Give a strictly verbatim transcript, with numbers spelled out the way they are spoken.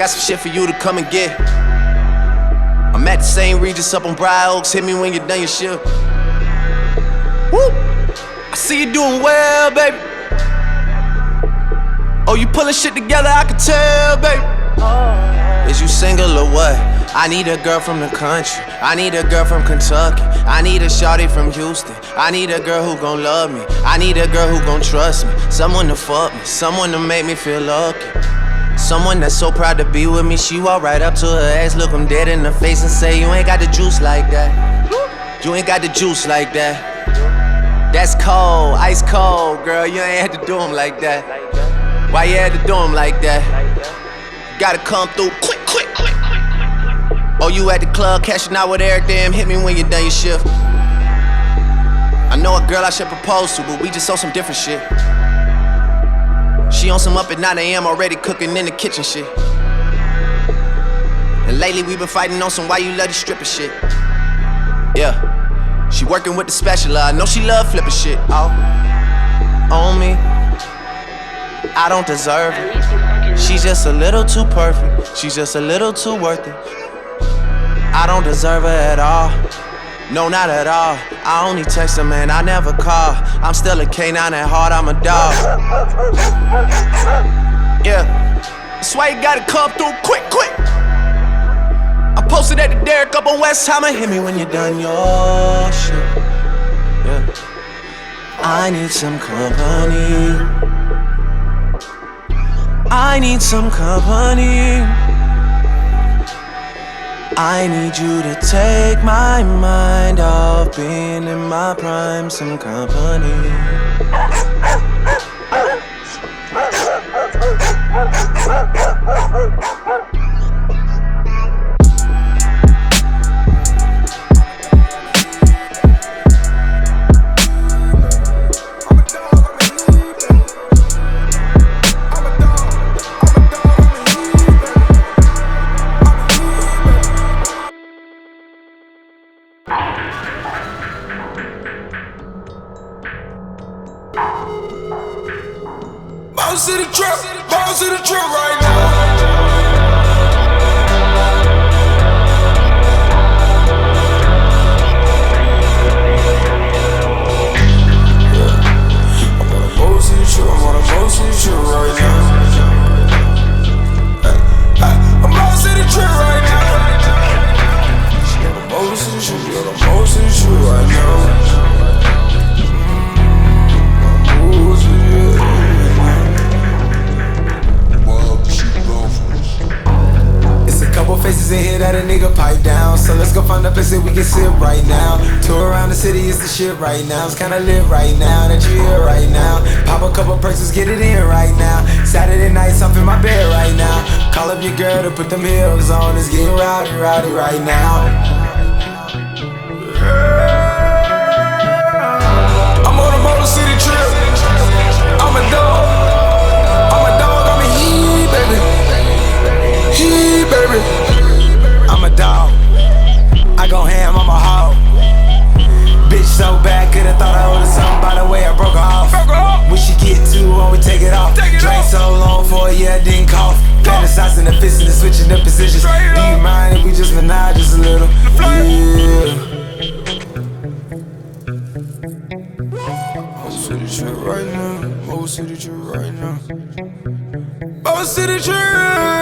got some shit for you to come and get. I'm at the same Regis up on Briar Oaks. Hit me when you're done your shift. Woo! I see you doing well, baby. Oh, you pulling shit together, I can tell, baby. Is you single or what? I need a girl from the country. I need a girl from Kentucky. I need a shawty from Houston. I need a girl who gon' love me. I need a girl who gon' trust me. Someone to fuck me. Someone to make me feel lucky. Someone that's so proud to be with me. She walk right up to her ex, look him dead in the face and say, you ain't got the juice like that. You ain't got the juice like that. That's cold, ice cold, girl. You ain't had to do him like that. Why you had to do him like that? Gotta come through quick, quick, quick. Oh, you at the club, cashing out with Eric, damn, hit me when you done your shift. I know a girl I should propose to, but we just on some different shit. She on some up at nine A M already cooking in the kitchen shit. And lately we been fighting on some why you love the stripper shit. Yeah, she working with the spatula, I know she love flipping shit. Oh, on me, I don't deserve it. She's just a little too perfect, she's just a little too worth it. I don't deserve her at all, no, not at all. I only text her, man, I never call. I'm still a canine at heart, I'm a dog. Yeah, that's why you gotta come through quick, quick. I posted at the Derrick up on West Hammer. Hit me when you're done your shit. Yeah, I need some company. I need some company. I need you to take my mind off being in my prime, some company. Bounce to the trap, bounce to the trap right now. Yeah. I'm on a motion shit, I'm on a motion shit right now. Hey, hey, I'm bounce to the trap right now. She on a motion shit, she on a motion shit right now. Couple faces in here that a nigga pipe down. So let's go find a place that we can sit right now. Tour around the city is the shit right now. It's kinda lit right now that you here right now. Pop a couple perks, let's get it in right now. Saturday nights off in my bed right now. Call up your girl to put them heels on. It's getting rowdy, rowdy right now. I'm on a Motor City trip. I'm a dog. I'm a dog, I'm a he, baby. He, baby. I'm a dog. I go ham, I'm a hog. Bitch so bad, could've thought I owed her something by the way I broke her off. When she get too on, we take it off. Drank so long for a year, didn't cough. Fantasizing the fist and the switching the positions. Do you mind if we just menage just a little? Yeah. Most of the trip right now. Most of the trip right now. Most of the trip.